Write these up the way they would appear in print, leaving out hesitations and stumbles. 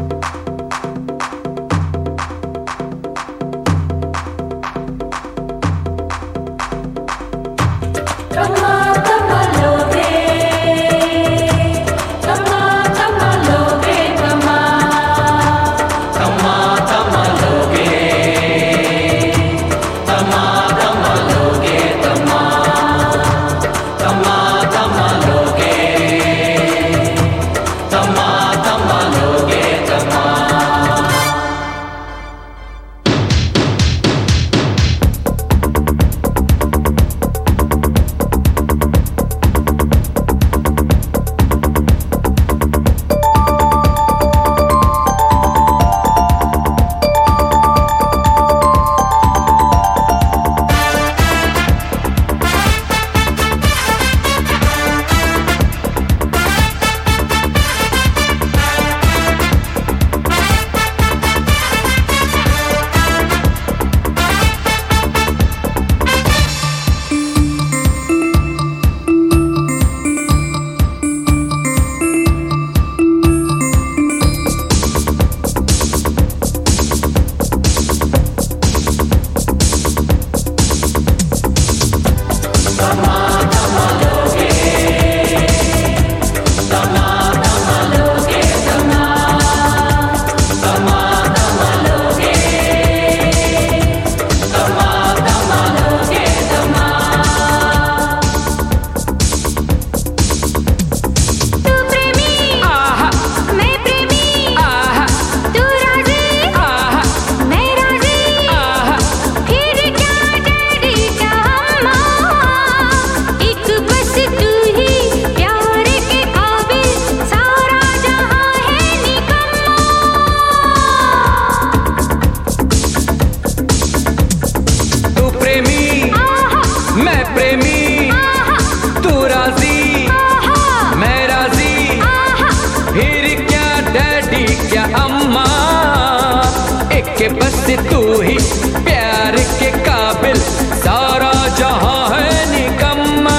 के बस तू ही प्यार के काबिल, सारा जहां है निकम्मा।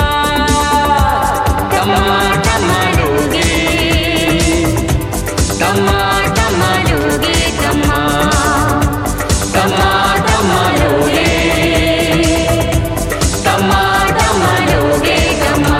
तमा तमा लोगे, तमा तमा लोगे, तमा तमा तमा लोगे, तमा तमा लोगे, तमा।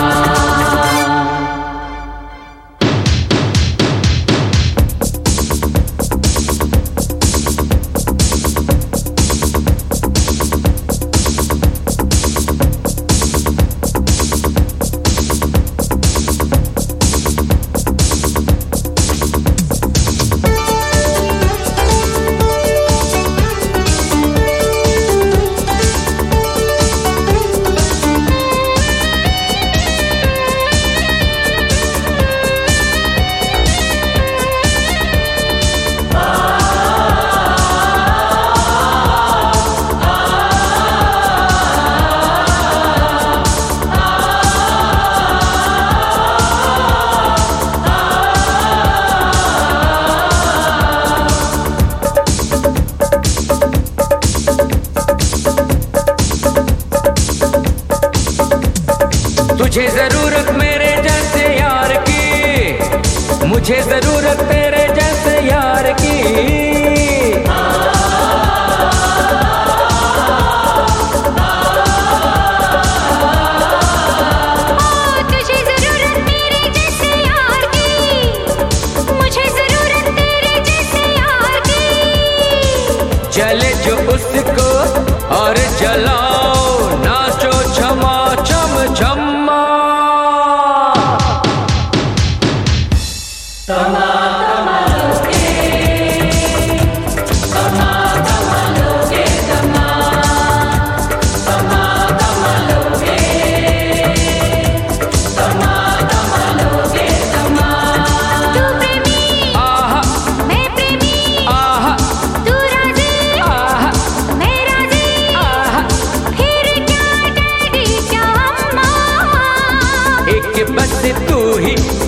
तुझे जरूरत मेरे जैसे यार की, मुझे जरूरत तेरे जैसे यार की। तुझे जरूरत मेरे जैसे यार की, मुझे जरूरत तेरे जैसे यार की। जले जो उसको और जलाओ, नाचो छमा छम छम्मा। तमा तमा लोगे, तमा तमा लोगे, तमा तमा तमा लोगे, तमा तमा लोगे, तमा। तू प्रेमी, आहा, मैं प्रेमी, आहा, तू राजी, आहा, मैं राजी, आहा। फिर क्या डैडी क्या अम्मा। एक बस तू ही